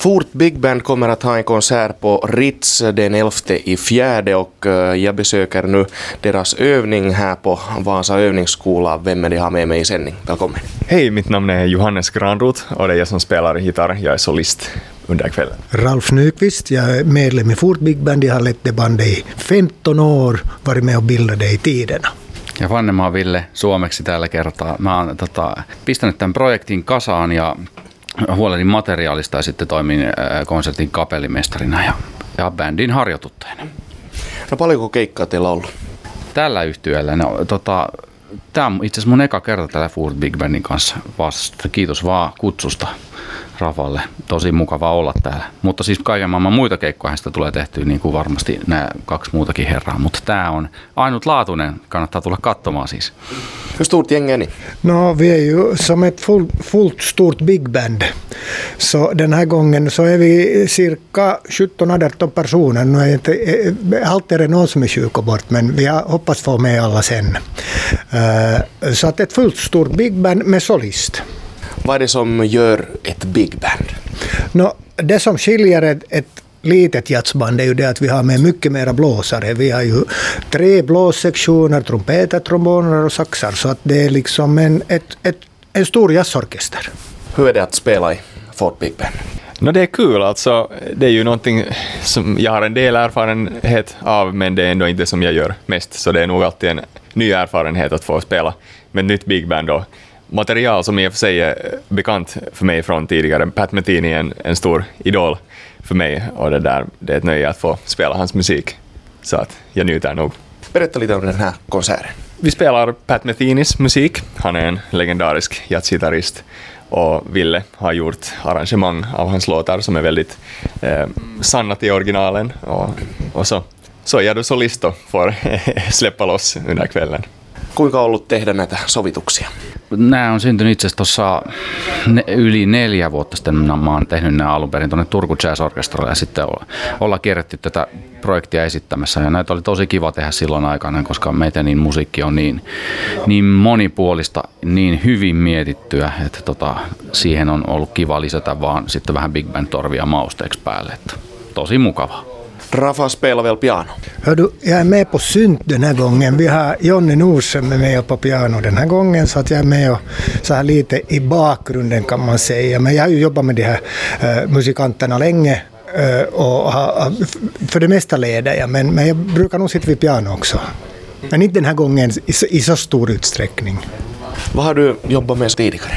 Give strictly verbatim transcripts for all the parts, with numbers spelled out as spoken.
Fort Big Band kommer att ha en konsert på Ritz den elfte i fjärde och jag besöker nu deras övning här på Vasa övningsskola. Vem är det har med mig i sändning? Välkommen. Hej, mitt namn är Johannes Granroth och det är jag som spelar gitarr. Jag är solist under kvällen. Ralf Nyqvist, jag är medlem i Fort Big Band. Jag har lett det bandet i femton år, varit med och bildat det i tiderna. Ja Vannemaa Ville suomeksi tällä kertaa. Mä oon tota, pistänyt tämän projektin kasaan ja huolehdin materiaalista ja sitten toimin äh, konsertin kapellimestarina ja, ja bändin harjoituttajana. No paljonko keikkaa teillä on ollut? Tällä yhtyeellä, no, tota, tämä on itse asiassa mun eka kerta tällä Fort Big Bandin kanssa vasta. Kiitos vaan kutsusta Rafalle. Tosi mukava olla täällä. Mutta siis kaiken maailman muita keikkoja sitä tulee tehtyä, niin kuin varmasti nämä kaksi muutakin herraa. Mutta tämä on ainutlaatuinen. Kannattaa tulla katsomaan siis. Hur stort gäng är ni? No, vi är ju som ett full, fullt stort big band. Så den här gången så är vi cirka sjutton arton personer. Nu är inte, allt är någon som är sjuk och bort, men vi hoppas få med alla sen. Uh, så att ett fullt stort big band med solist. Vad är det som gör ett big band? No, det som skiljer ett, ett litet jazzband är ju det att vi har med mycket mera blåsare. Vi har ju tre blåssektioner, trumpeter, tromboner och saxar. Så att det är liksom en, ett, ett, en stor jazzorkester. Hur är det att spela i Fort Big Band? No, det är kul alltså. Det är ju någonting som jag har en del erfarenhet av, men det är ändå inte som jag gör mest. Så det är nog alltid en ny erfarenhet att få spela med ett nytt big band då. Material som i och för sig är bekant för mig från tidigare. Pat Metheny är en, en stor idol för mig och det, där, det är ett nöje att få spela hans musik. Så att jag njuter nog. Berätta lite om den här konserten. Vi spelar Pat Methenys musik. Han är en legendarisk jazzgitarrist och Ville har gjort arrangemang av hans låtar som är väldigt eh, sanna till originalen. Och, och så, så är jag då solist och får släppa loss under kvällen. Kuinka on ollut tehdä näitä sovituksia? Nämä on syntynyt itse asiassa tuossa ne, yli neljä vuotta sitten. Mä oon tehnyt nämä alun perin tuonne Turku Jazz Orchestralle ja sitten olla, ollaan kierretty tätä projektia esittämässä. Ja näitä oli tosi kiva tehdä silloin aikana, koska Methenin musiikki on niin, niin monipuolista, niin hyvin mietittyä, että tota, siihen on ollut kiva lisätä vaan sitten vähän big band torvia mausteeksi päälle. Että tosi mukavaa. Rafa spelar väl piano? Hör du, jag är med på synt den här gången. Vi har Jonny Nordström med på piano den här gången, så att jag är med och så här lite i bakgrunden kan man säga. Men jag har ju jobbat med de här äh, musikanterna länge äh, och ha, för det mesta leder jag, men, men jag brukar nog sitta vid piano också. Men inte den här gången i, i så stor utsträckning. Vad har du jobbat med tidigare?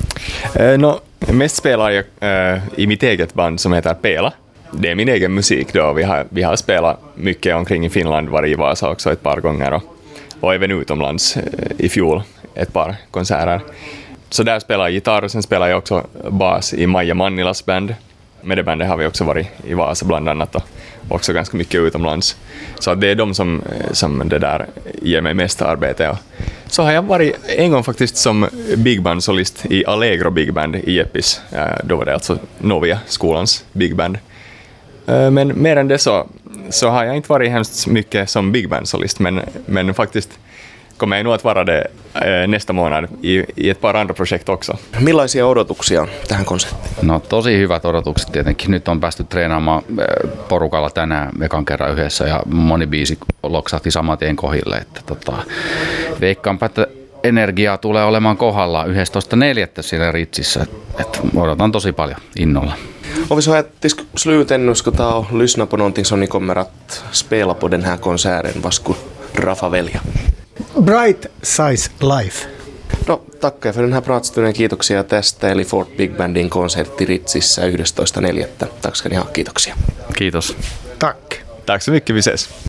Eh, no, mest spelar jag eh, i mitt eget band som heter Pela. Det är min egen musik då. Vi har, vi har spelat mycket omkring i Finland, varit i Vasa också ett par gånger och, och även utomlands i fjol ett par konserter. Så där spelar jag gitarr och sen spelar jag också bas i Maja Mannilas band. Med det bandet har vi också varit i Vasa bland annat och också ganska mycket utomlands. Så det är de som, som det där ger mig mest arbete. Och så har jag varit en gång faktiskt som big band solist i Allegro Big Band i Jeppis. Då var det alltså Novia skolans big band. Men mer än det så, så har jag inte varit hemskt mycket som big band solist, men, men faktiskt kommer jag nog att vara det äh, nästa månad i, i ett par andra projekt också. Millaisia odotuksia tähän konserttiin? No tosi hyvät odotukset tietenkin. Nyt on päästy treenaamaan porukalla tänään ekan kerran yhdessä ja moni biisi loksahti saman tien kohille. Että tota, veikkaanpa, että energiaa tulee olemaan kohdalla yhdestoista neljättä siellä Ritsissä. Että odotan tosi paljon innolla. Om vi så här till sluten nu ska ta och lyssna på någonting som ni kommer att spela på den här konserten. Vad skulle Rafa välja? Bright Size Life. No, tackar för den här pratstunden. Kiitoksia tästä. Eli Fort Big Bandin konsertti Ritsissä yhdestoista neljättä. Tack ska ni ha. Kiitoksia. Kiitos. Tack. Tack så mycket, vi ses.